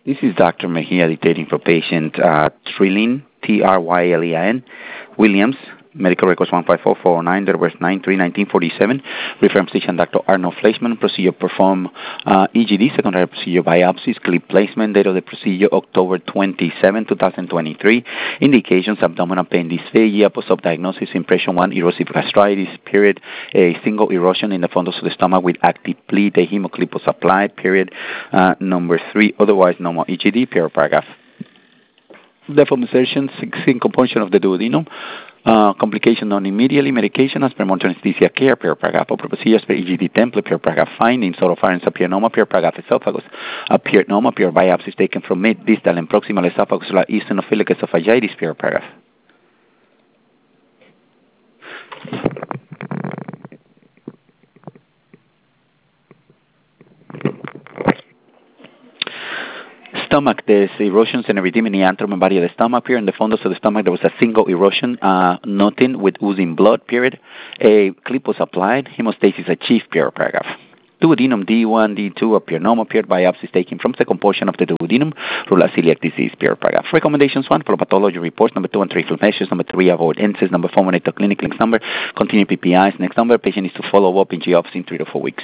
This is Dr. Mejia dictating for patient Trylin, Trylin, Williams, medical records 154409, date of birth 9/3/1947, reference physician Dr. Arnold Fleischman, procedure performed EGD, secondary procedure biopsies, clip placement, date of the procedure October 27, 2023, indications abdominal pain, dysphagia, post-op diagnosis, impression 1, erosive gastritis, period, a single erosion in the fundus of the stomach with active bleed, a hemoclip was applied, period, number 3, otherwise normal EGD, period, paragraph. Deformation, single portion of the duodenum. Complication known immediately, medication as per monitoring anesthesia care, per paragraph, procedures per EGD template, per paragraph, findings, oropharynx appear normal, per paragraph, esophagus appeared normal, per biopsies taken from mid, distal, and proximal esophagus, eosinophilic esophagitis, per paragraph. Stomach, there's erosions and erythema in the antrum and body of the stomach. Here in the fundus of the stomach, there was a single erosion, nothing with oozing blood, period. A clip was applied, hemostasis achieved, period, paragraph. Duodenum D1, D2 appear normal, period, biopsies taken from second portion of the duodenum, rula celiac disease, period, paragraph. Recommendations 1, follow pathology reports, number 2 and 3, field measures, number 3, avoid NSAIDs, number 4, monitor clinic links, number, continue PPIs, next number, patient needs to follow up in GOPS in 3 to 4 weeks.